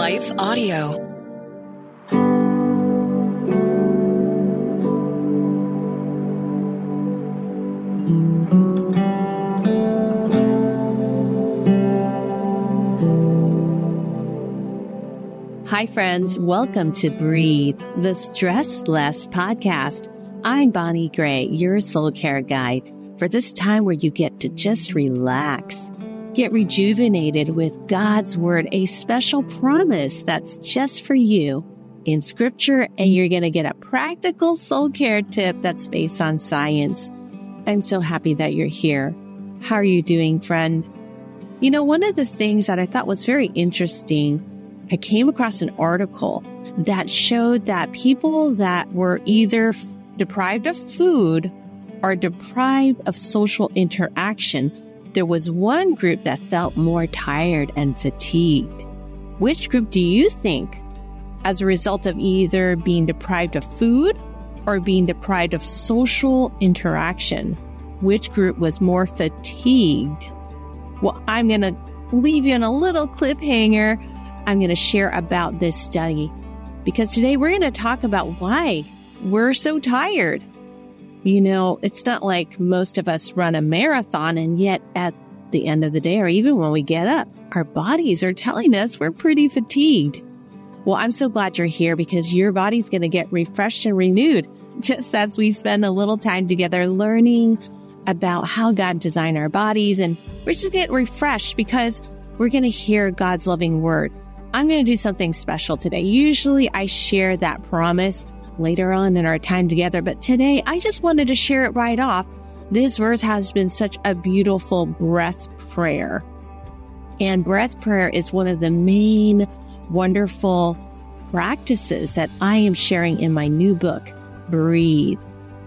Life Audio. Hi, friends. Welcome to Breathe, the Stress Less podcast. I'm Bonnie Gray, your soul care guide for this time where you get to just relax, get rejuvenated with God's Word, a special promise that's just for you in Scripture, and you're going to get a practical soul care tip that's based on science. I'm so happy that you're here. How are you doing, friend? You know, one of the things that I thought was very interesting, I came across an article that showed that people that were either deprived of food or deprived of social interaction, there was one group that felt more tired and fatigued. Which group do you think, as a result of either being deprived of food or being deprived of social interaction, which group was more fatigued? Well, I'm going to leave you on a little cliffhanger. I'm going to share about this study because today we're going to talk about why we're so tired. You know, it's not like most of us run a marathon, and yet at the end of the day, or even when we get up, our bodies are telling us we're pretty fatigued. Well, I'm so glad you're here because your body's going to get refreshed and renewed just as we spend a little time together learning about how God designed our bodies, and we're just get refreshed because we're going to hear God's loving word. I'm going to do something special today. Usually I share that promise later on in our time together, but today I just wanted to share it right off. This verse has been such a beautiful breath prayer. And breath prayer is one of the main wonderful practices that I am sharing in my new book, Breathe,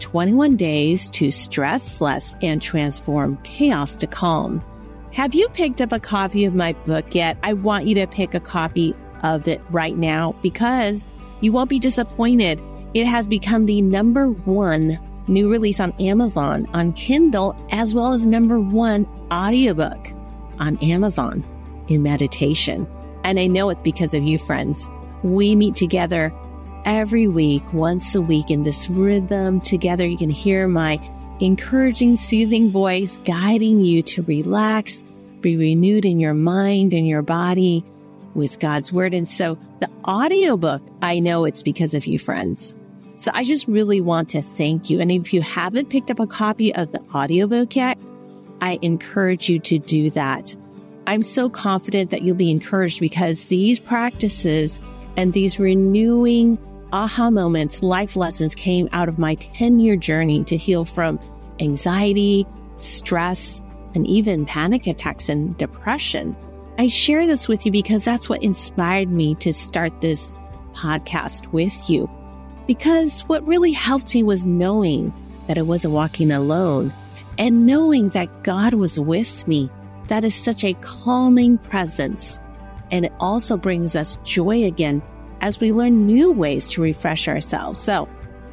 21 Days to Stress Less and Transform Chaos to Calm. Have you picked up a copy of my book yet? I want you to pick a copy of it right now because you won't be disappointed. It has become the #1 new release on Amazon, on Kindle, as well as #1 audiobook on Amazon in meditation. And I know it's because of you, friends. We meet together every week, once a week in this rhythm together. You can hear my encouraging, soothing voice guiding you to relax, be renewed in your mind and your body with God's word. And so the audiobook, I know it's because of you, friends. So I just really want to thank you. And if you haven't picked up a copy of the audiobook yet, I encourage you to do that. I'm so confident that you'll be encouraged because these practices and these renewing aha moments, life lessons came out of my 10-year journey to heal from anxiety, stress, and even panic attacks and depression. I share this with you because that's what inspired me to start this podcast with you. Because what really helped me was knowing that I wasn't walking alone and knowing that God was with me. That is such a calming presence. And it also brings us joy again as we learn new ways to refresh ourselves. So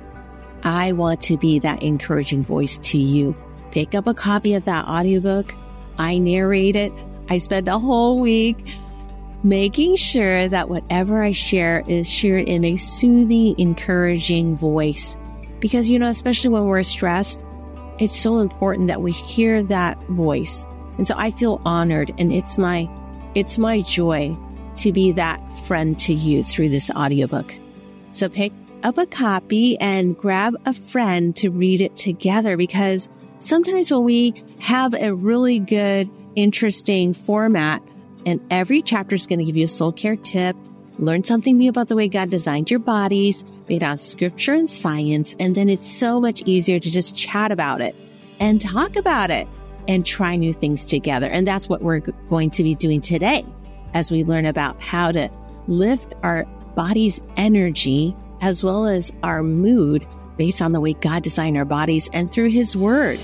I want to be that encouraging voice to you. Pick up a copy of that audiobook. I narrate it. I spend a whole week making sure that whatever I share is shared in a soothing, encouraging voice. Because, you know, especially when we're stressed, it's so important that we hear that voice. And so I feel honored, and it's my joy to be that friend to you through this audiobook. So pick up a copy and grab a friend to read it together, because sometimes when we have a really good, interesting format and every chapter is going to give you a soul care tip, learn something new about the way God designed your bodies based on scripture and science, and then it's so much easier to just chat about it and talk about it and try new things together. And that's what we're going to be doing today as we learn about how to lift our body's energy as well as our mood based on the way God designed our bodies and through His Word.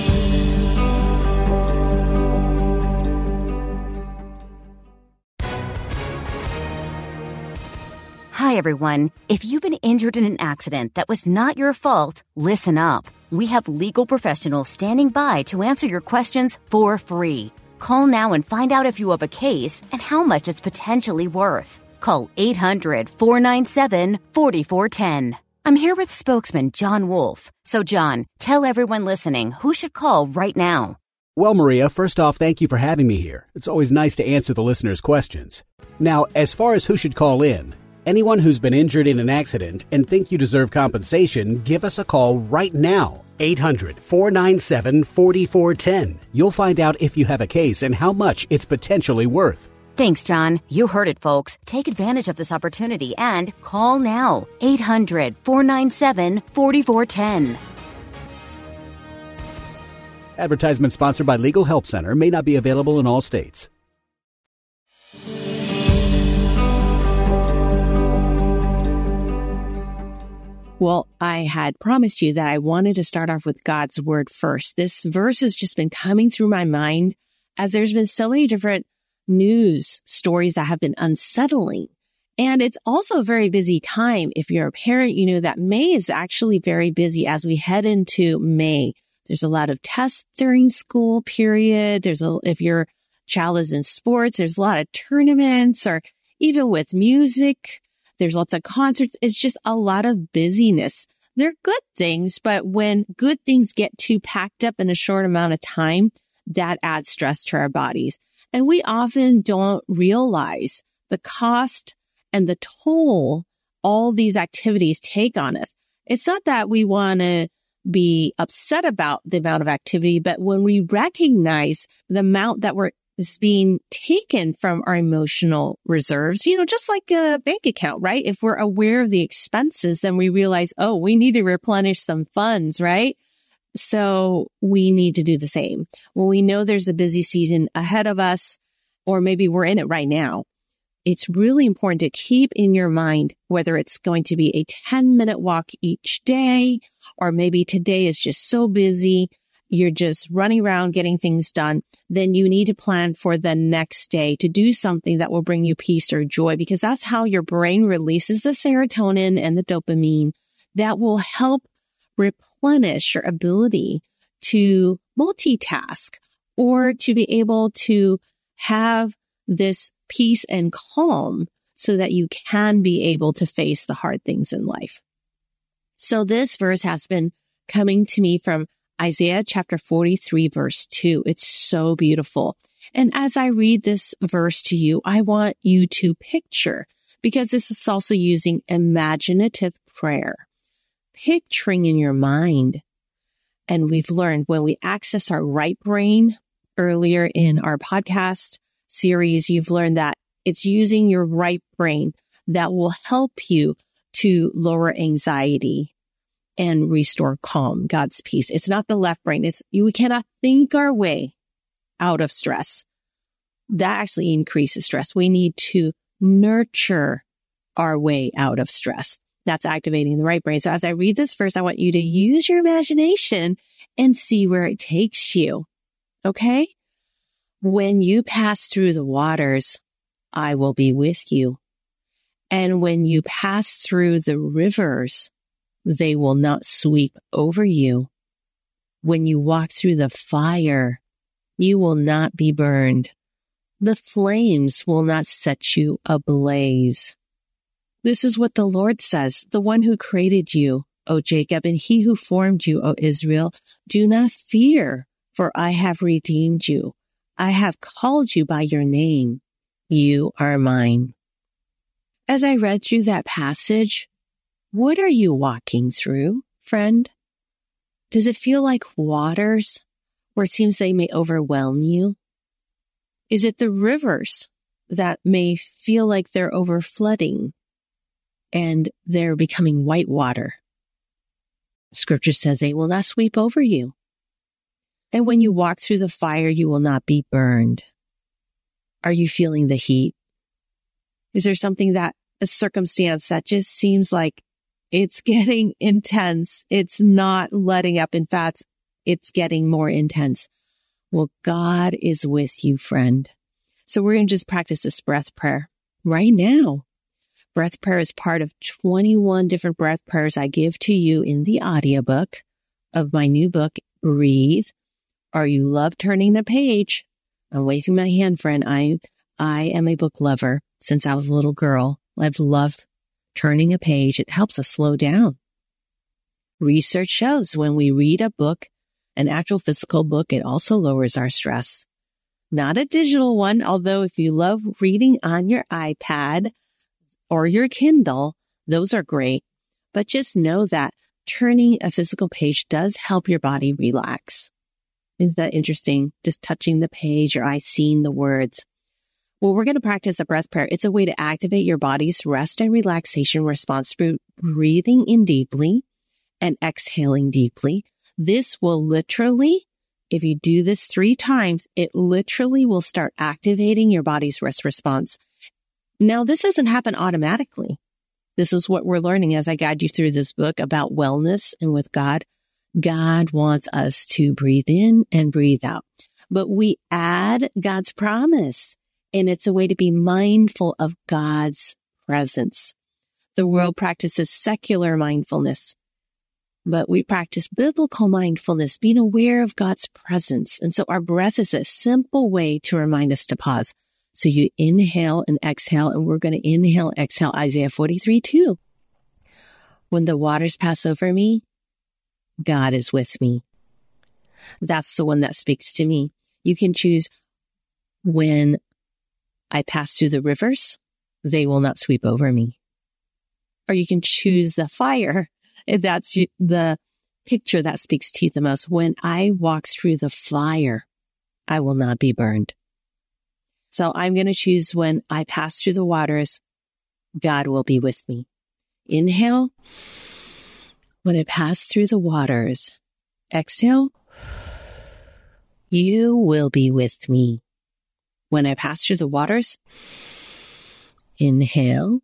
Hi, everyone. If you've been injured in an accident that was not your fault, listen up. We have legal professionals standing by to answer your questions for free. Call now and find out if you have a case and how much it's potentially worth. Call 800-497-4410. I'm here with spokesman John Wolf. So, John, tell everyone listening who should call right now. Well, Maria, first off, thank you for having me here. It's always nice to answer the listeners' questions. Now, as far as who should call in, anyone who's been injured in an accident and think you deserve compensation, give us a call right now. 800-497-4410. You'll find out if you have a case and how much it's potentially worth. Thanks, John. You heard it, folks. Take advantage of this opportunity and call now. 800-497-4410. Advertisement sponsored by Legal Help Center. May not be available in all states. Well, I had promised you that I wanted to start off with God's word first. This verse has just been coming through my mind as there's been so many different news stories that have been unsettling. And it's also a very busy time. If you're a parent, you know that May is actually very busy as we head into May. There's a lot of tests during school period. If your child is in sports, there's a lot of tournaments, or even with music, there's lots of concerts. It's just a lot of busyness. They're good things, but when good things get too packed up in a short amount of time, that adds stress to our bodies. And we often don't realize the cost and the toll all these activities take on us. It's not that we want to be upset about the amount of activity, but when we recognize the amount that is being taken from our emotional reserves, just like a bank account, right? If we're aware of the expenses, then we realize, oh, we need to replenish some funds, right? So we need to do the same. When we know there's a busy season ahead of us, or maybe we're in it right now, it's really important to keep in your mind whether it's going to be a 10-minute walk each day, or maybe today is just so busy, you're just running around getting things done. Then you need to plan for the next day to do something that will bring you peace or joy, because that's how your brain releases the serotonin and the dopamine that will help replenish your ability to multitask or to be able to have this peace and calm so that you can be able to face the hard things in life. So this verse has been coming to me from Isaiah chapter 43, verse 2. It's so beautiful. And as I read this verse to you, I want you to picture, because this is also using imaginative prayer, picturing in your mind. And we've learned when we access our right brain earlier in our podcast series, you've learned that it's using your right brain that will help you to lower anxiety and restore calm, God's peace. It's not the left brain. We cannot think our way out of stress. That actually increases stress. We need to nurture our way out of stress. That's activating the right brain. So as I read this verse, I want you to use your imagination and see where it takes you. Okay? When you pass through the waters, I will be with you. And when you pass through the rivers, they will not sweep over you. When you walk through the fire, you will not be burned. The flames will not set you ablaze. This is what the Lord says, the one who created you, O Jacob, and he who formed you, O Israel. Do not fear, for I have redeemed you. I have called you by your name. You are mine. As I read through that passage, what are you walking through, friend? Does it feel like waters where it seems they may overwhelm you? Is it the rivers that may feel like they're overflooding and they're becoming white water? Scripture says they will not sweep over you. And when you walk through the fire, you will not be burned. Are you feeling the heat? Is there a circumstance that just seems like it's getting intense? It's not letting up. In fact, it's getting more intense. Well, God is with you, friend. So we're going to just practice this breath prayer right now. Breath prayer is part of 21 different breath prayers I give to you in the audiobook of my new book, Breathe, or you love turning the page. I'm waving my hand, friend. I am a book lover. since I was a little girl. I've loved turning a page. It helps us slow down. Research shows when we read a book, an actual physical book, it also lowers our stress. Not a digital one, although if you love reading on your iPad or your Kindle, those are great. But just know that turning a physical page does help your body relax. Isn't that interesting? Just touching the page, your eyes seeing the words. Well, we're going to practice a breath prayer. It's a way to activate your body's rest and relaxation response through breathing in deeply and exhaling deeply. This will literally, if you do this 3 times, it literally will start activating your body's rest response. Now, this doesn't happen automatically. This is what we're learning as I guide you through this book about wellness and with God. God wants us to breathe in and breathe out, but we add God's promise, and it's a way to be mindful of God's presence. The world practices secular mindfulness, but we practice biblical mindfulness, being aware of God's presence. And so our breath is a simple way to remind us to pause. So you inhale and exhale, and we're going to inhale, exhale Isaiah 43:2. When the waters pass over me, God is with me. That's the one that speaks to me. You can choose when I pass through the rivers, they will not sweep over me. Or you can choose the fire, if that's the picture that speaks to you the most. When I walk through the fire, I will not be burned. So I'm going to choose when I pass through the waters, God will be with me. Inhale. When I pass through the waters, exhale. You will be with me. When I pass through the waters, inhale.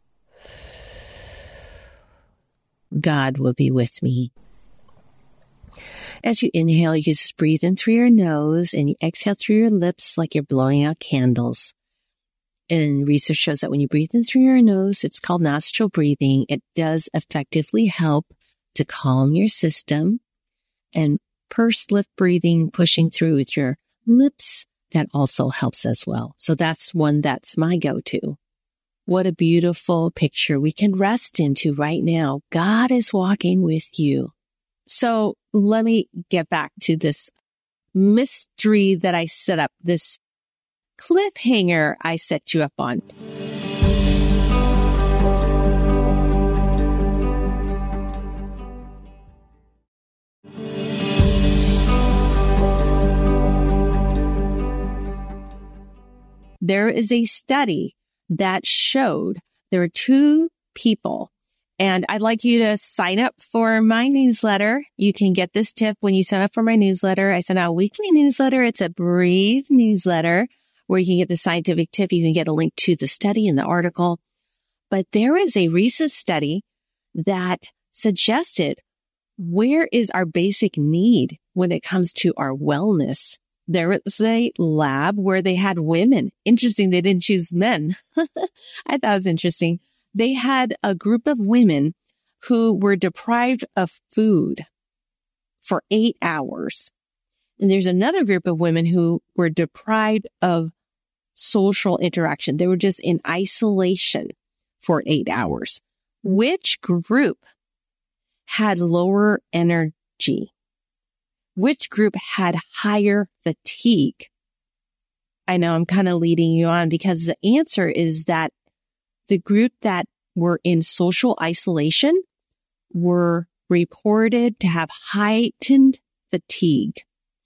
God will be with me. As you inhale, you just breathe in through your nose and you exhale through your lips like you're blowing out candles. And research shows that when you breathe in through your nose, it's called nostril breathing. It does effectively help to calm your system. And pursed lip breathing, pushing through with your lips, that also helps as well. So that's one that's my go-to. What a beautiful picture we can rest into right now. God is walking with you. So let me get back to this mystery that I set up, this cliffhanger I set you up on. There is a study that showed there were 2 people. And I'd like you to sign up for my newsletter. You can get this tip when you sign up for my newsletter. I send out a weekly newsletter. It's a Breathe newsletter where you can get the scientific tip. You can get a link to the study in the article. But there is a recent study that suggested where is our basic need when it comes to our wellness. There was a lab where they had women. Interesting, they didn't choose men. I thought it was interesting. They had a group of women who were deprived of food for 8 hours. And there's another group of women who were deprived of social interaction. They were just in isolation for 8 hours. Which group had lower energy? Which group had higher fatigue? I know I'm kind of leading you on because the answer is that the group that were in social isolation were reported to have heightened fatigue.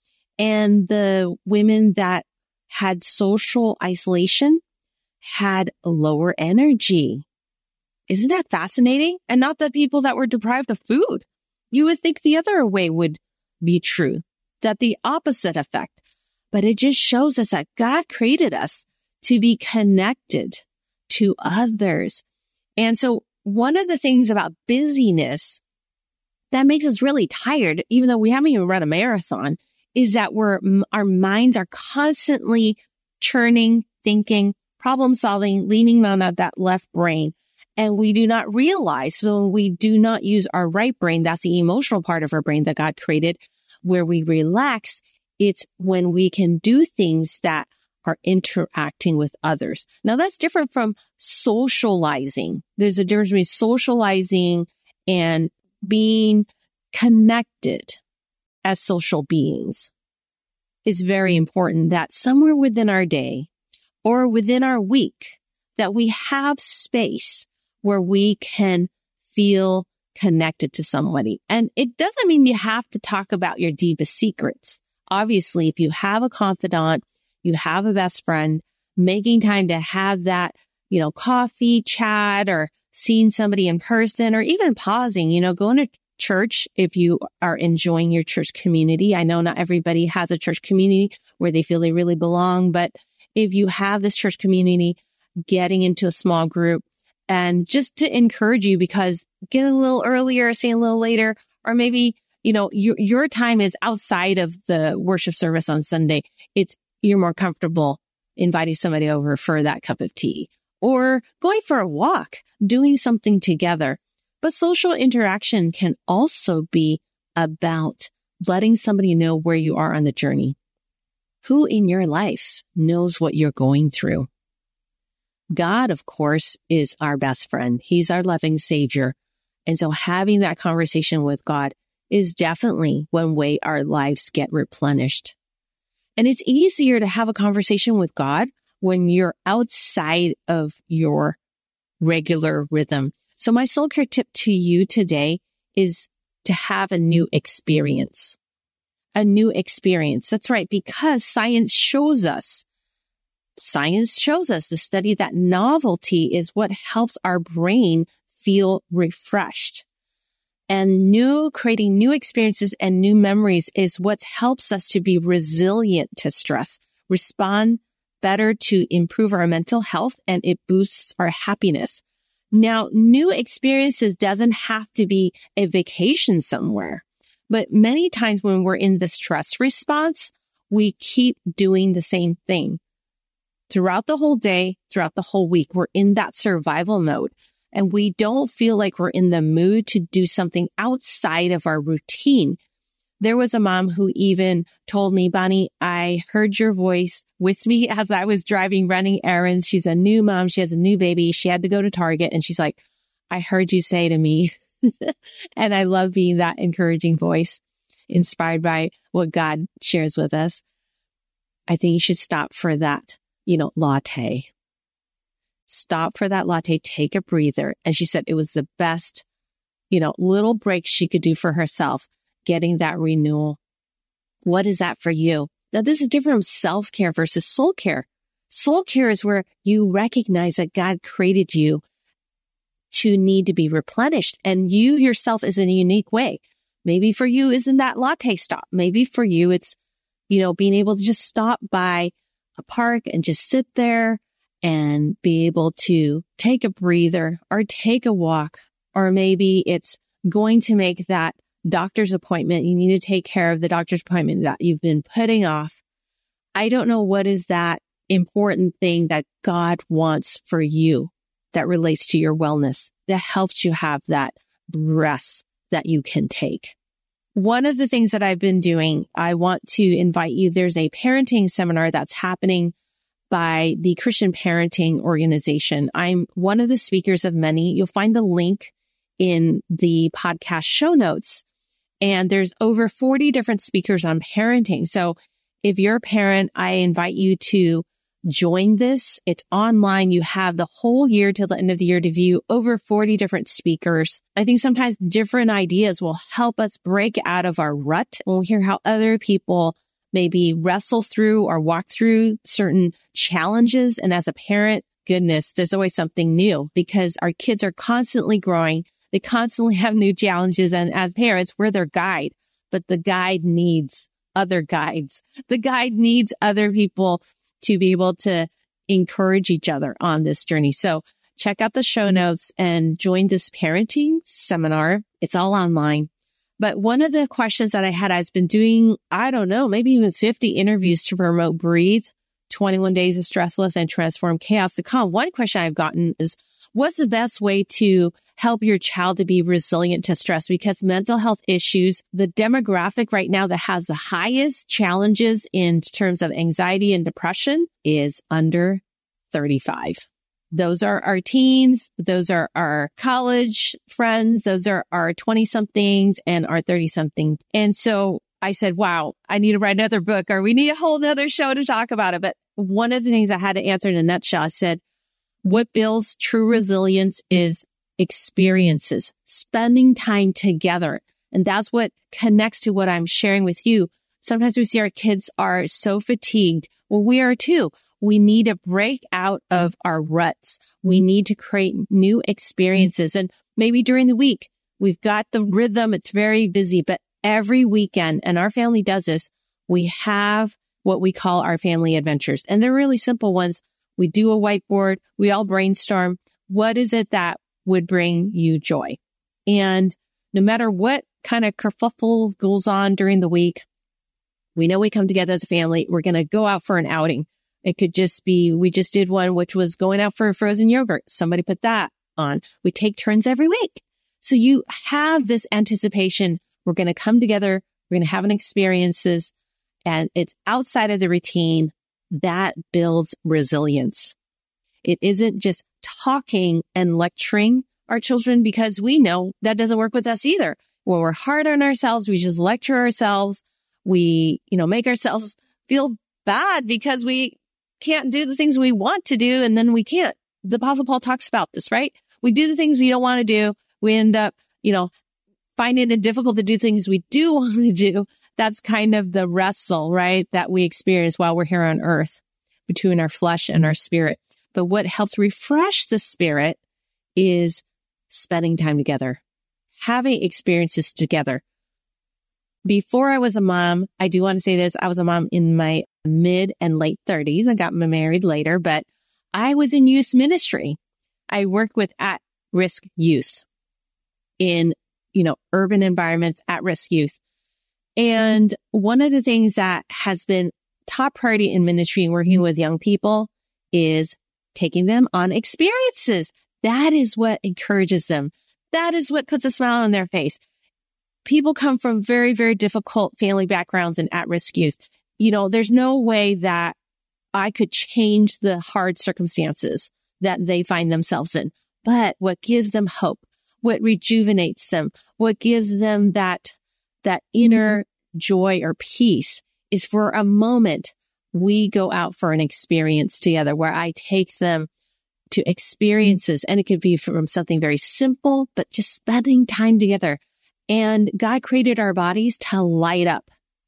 And the women that had social isolation had lower energy. Isn't that fascinating? And not the people that were deprived of food. You would think the other way would be true, that the opposite effect. But it just shows us that God created us to be connected to others. And so one of the things about busyness that makes us really tired, even though we haven't even run a marathon, is that our minds are constantly churning, thinking, problem solving, leaning on that left brain. And we do not realize, so we do not use our right brain. That's the emotional part of our brain that God created, where we relax. It's when we can do things that are interacting with others. Now that's different from socializing. There's a difference between socializing and being connected as social beings. It's very important that somewhere within our day or within our week that we have space where we can feel connected to somebody. And it doesn't mean you have to talk about your deepest secrets. Obviously, if you have a confidant, you have a best friend, making time to have that, coffee chat or seeing somebody in person or even pausing, going to church if you are enjoying your church community. I know not everybody has a church community where they feel they really belong, but if you have this church community, getting into a small group and just to encourage you, because get a little earlier, stay a little later, or maybe, your time is outside of the worship service on Sunday. You're more comfortable inviting somebody over for that cup of tea or going for a walk, doing something together. But social interaction can also be about letting somebody know where you are on the journey. Who in your life knows what you're going through? God, of course, is our best friend. He's our loving Savior. And so having that conversation with God is definitely one way our lives get replenished. And it's easier to have a conversation with God when you're outside of your regular rhythm. So my soul care tip to you today is to have a new experience. A new experience. That's right, because science shows us to study that novelty is what helps our brain feel refreshed. And creating new experiences and new memories is what helps us to be resilient to stress, respond better to improve our mental health, and it boosts our happiness. Now, new experiences doesn't have to be a vacation somewhere, but many times when we're in the stress response, we keep doing the same thing. Throughout the whole day, throughout the whole week, we're in that survival mode. And we don't feel like we're in the mood to do something outside of our routine. There was a mom who even told me, Bonnie, I heard your voice with me as I was driving, running errands. She's a new mom. She has a new baby. She had to go to Target. And she's like, I heard you say to me. And I love being that encouraging voice, inspired by what God shares with us. I think you should stop for that, latte. Stop for that latte, take a breather. And she said it was the best, little break she could do for herself, getting that renewal. What is that for you? Now, this is different from self-care versus soul care. Soul care is where you recognize that God created you to need to be replenished. And you yourself is in a unique way. Maybe for you isn't that latte stop. Maybe for you, it's, being able to just stop by a park and just sit there and be able to take a breather or take a walk. Or maybe it's going to make that doctor's appointment. You need to take care of the doctor's appointment that you've been putting off. I don't know what is that important thing that God wants for you that relates to your wellness, that helps you have that rest that you can take. One of the things that I've been doing, I want to invite you, there's a parenting seminar that's happening by the Christian Parenting Organization. I'm one of the speakers of many. You'll find the link in the podcast show notes. And there's over 40 different speakers on parenting. So if you're a parent, I invite you to join this. It's online. You have the whole year till the end of the year to view over 40 different speakers. I think sometimes different ideas will help us break out of our rut. We'll hear how other people maybe wrestle through or walk through certain challenges. And as a parent, goodness, there's always something new because our kids are constantly growing. They constantly have new challenges. And as parents, we're their guide, but the guide needs other guides. The guide needs other people to be able to encourage each other on this journey. So check out the show notes and join this parenting seminar. It's all online. But one of the questions that I had, I've been doing, maybe even 50 interviews to promote Breathe, 21 Days of Stressless and Transform Chaos to Calm. One question I've gotten is, what's the best way to help your child to be resilient to stress, because mental health issues, the demographic right now that has the highest challenges in terms of anxiety and depression is under 35. Those are our teens. Those are our college friends. Those are our 20-somethings and our 30-something. And so I said, wow, I need to write another book, or we need a whole other show to talk about it. But one of the things I had to answer in a nutshell, I said, what builds true resilience is experiences, spending time together. And that's what connects to what I'm sharing with you. Sometimes we see our kids are so fatigued. Well, we are too. We need to break out of our ruts. We need to create new experiences. And maybe during the week, we've got the rhythm. It's very busy, but every weekend, and our family does this, we have what we call our family adventures. And they're really simple ones. We do a whiteboard. We all brainstorm. What is it that would bring you joy? And no matter what kind of kerfuffles goes on during the week, we know we come together as a family. We're going to go out for an outing. It could just be, we just did one, which was going out for frozen yogurt. Somebody put that on. We take turns every week. So you have this anticipation. We're going to come together. We're going to have an experiences, and it's outside of the routine. That builds resilience. It isn't just talking and lecturing our children, because we know that doesn't work with us either. When we're hard on ourselves, we just lecture ourselves. We, make ourselves feel bad because we can't do the things we want to do, and then we can't. The Apostle Paul talks about this, right? We do the things we don't want to do. We end up, finding it difficult to do things we do want to do. That's kind of the wrestle, right, that we experience while we're here on earth between our flesh and our spirit. But what helps refresh the spirit is spending time together, having experiences together. Before I was a mom, I do want to say this, I was a mom in my mid and late 30s. I got married later, but I was in youth ministry. I worked with at-risk youth in, urban environments, at-risk youth. And one of the things that has been top priority in ministry and working with young people is taking them on experiences. That is what encourages them. That is what puts a smile on their face. People come from very, very difficult family backgrounds and at-risk youth. There's no way that I could change the hard circumstances that they find themselves in. But what gives them hope, what rejuvenates them, what gives them that inner joy or peace is for a moment we go out for an experience together where I take them to experiences. And it could be from something very simple, but just spending time together. And God created our bodies to light up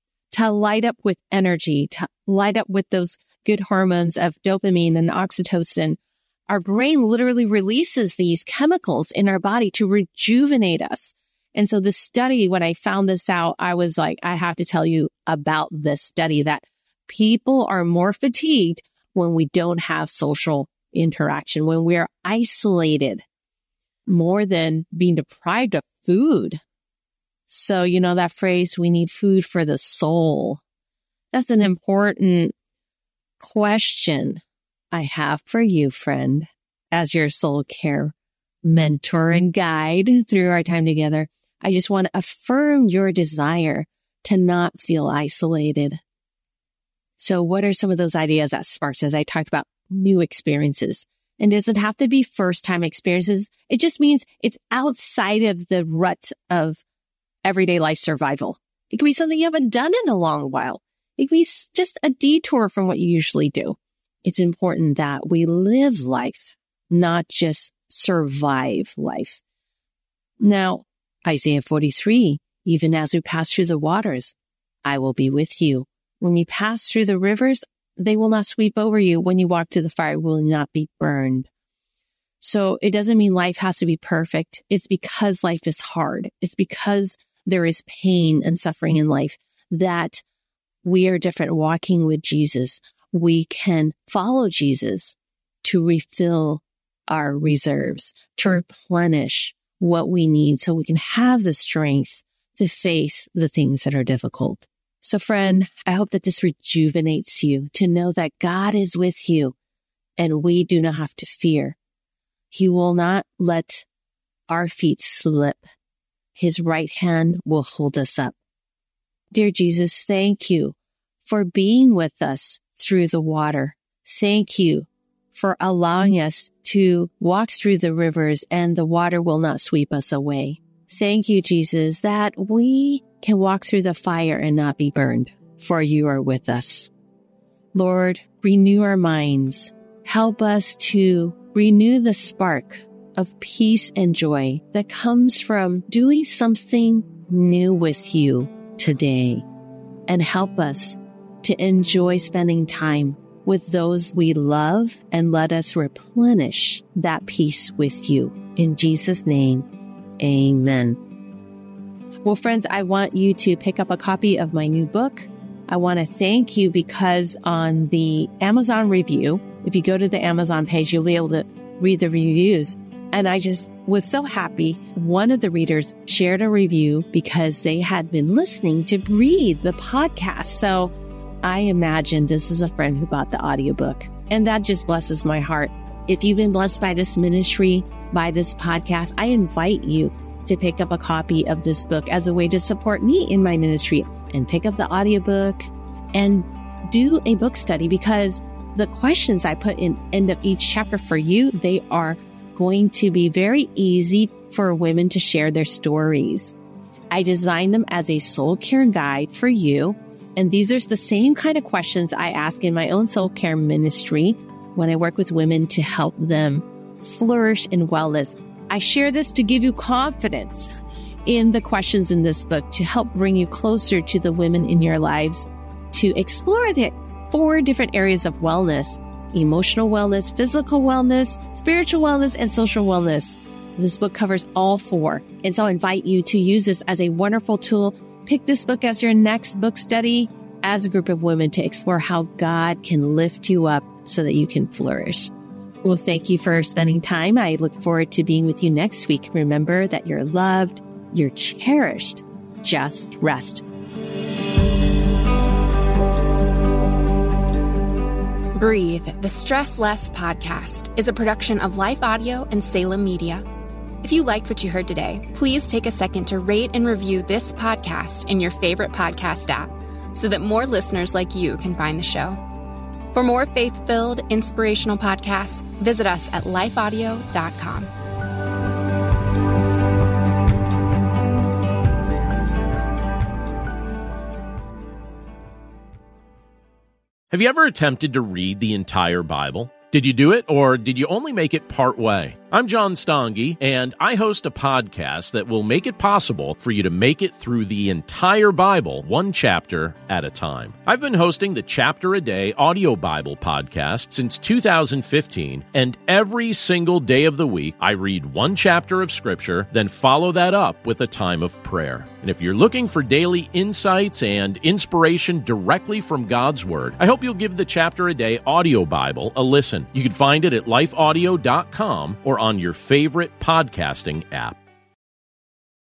with energy, to light up with those good hormones of dopamine and oxytocin. Our brain literally releases these chemicals in our body to rejuvenate us. And so the study, when I found this out, I was like, I have to tell you about this study, that people are more fatigued when we don't have social interaction, when we're isolated, more than being deprived of food. So, that phrase, we need food for the soul. That's an important question I have for you, friend, as your soul care mentor and guide through our time together. I just want to affirm your desire to not feel isolated. So what are some of those ideas that sparked as I talked about new experiences? And does it have to be first-time experiences? It just means it's outside of the rut of everyday life survival. It could be something you haven't done in a long while. It could be just a detour from what you usually do. It's important that we live life, not just survive life. Now, Isaiah 43, even as we pass through the waters, I will be with you. When you pass through the rivers, they will not sweep over you. When you walk through the fire, you will not be burned. So it doesn't mean life has to be perfect. It's because life is hard. It's because there is pain and suffering in life that we are different. Walking with Jesus, we can follow Jesus to refill our reserves, to replenish what we need so we can have the strength to face the things that are difficult. So friend, I hope that this rejuvenates you to know that God is with you and we do not have to fear. He will not let our feet slip, His right hand will hold us up. Dear Jesus, thank you for being with us through the water. Thank you for allowing us to walk through the rivers and the water will not sweep us away. Thank you, Jesus, that we can walk through the fire and not be burned, for you are with us. Lord, renew our minds. Help us to renew the spark of peace and joy that comes from doing something new with you today. And help us to enjoy spending time with those we love and let us replenish that peace with you. In Jesus' name, amen. Well, friends, I want you to pick up a copy of my new book. I want to thank you because on the Amazon review, if you go to the Amazon page, you'll be able to read the reviews. And I just was so happy. One of the readers shared a review because they had been listening to Breathe, the podcast. So I imagine this is a friend who bought the audiobook. And that just blesses my heart. If you've been blessed by this ministry, by this podcast, I invite you to pick up a copy of this book as a way to support me in my ministry and pick up the audiobook and do a book study, because the questions I put in end of each chapter for you, they are going to be very easy for women to share their stories. I designed them as a soul care guide for you. And these are the same kind of questions I ask in my own soul care ministry when I work with women to help them flourish in wellness. I share this to give you confidence in the questions in this book, to help bring you closer to the women in your lives, to explore the 4 different areas of wellness: emotional wellness, physical wellness, spiritual wellness, and social wellness. This book covers all 4. And so I invite you to use this as a wonderful tool. Pick this book as your next book study as a group of women to explore how God can lift you up so that you can flourish. Well, thank you for spending time. I look forward to being with you next week. Remember that you're loved, you're cherished. Just rest. Breathe, the Stress Less podcast, is a production of Life Audio and Salem Media. If you liked what you heard today, please take a second to rate and review this podcast in your favorite podcast app so that more listeners like you can find the show. For more faith-filled, inspirational podcasts, visit us at lifeaudio.com. Have you ever attempted to read the entire Bible? Did you do it, or did you only make it part way? I'm John Stange, and I host a podcast that will make it possible for you to make it through the entire Bible, one chapter at a time. I've been hosting the Chapter a Day audio Bible podcast since 2015, and every single day of the week, I read one chapter of Scripture, then follow that up with a time of prayer. And if you're looking for daily insights and inspiration directly from God's Word, I hope you'll give the Chapter a Day audio Bible a listen. You can find it at lifeaudio.com or on your favorite podcasting app.